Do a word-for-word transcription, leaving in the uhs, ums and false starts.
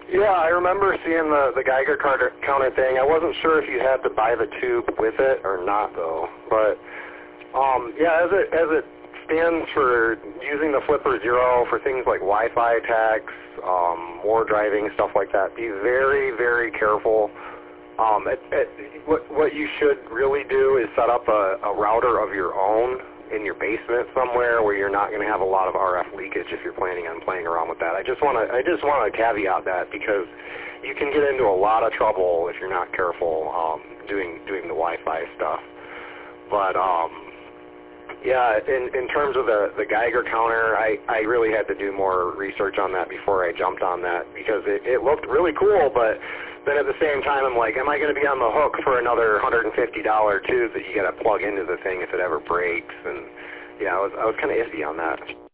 Yeah, I remember seeing the, the Geiger counter, counter thing. I wasn't sure if you had to buy the tube with it or not, though. But, um, yeah, as it, as it stands for using the Flipper Zero for things like Wi-Fi tags, um, war driving, stuff like that, be very, very careful. Um, it, it, what, what you should really do is set up a, a router of your own in your basement somewhere where you're not going to have a lot of R F leakage if you're planning on playing around with that. I just want to I just want to caveat that because you can get into a lot of trouble if you're not careful um, doing doing the Wi-Fi stuff. But um, yeah, in in terms of the the Geiger counter, I I really had to do more research on that before I jumped on that because it, it looked really cool, but then at the same time, I'm like, am I going to be on the hook for another one hundred fifty dollars tube that you got to plug into the thing if it ever breaks? And yeah, I was I was kind of iffy on that.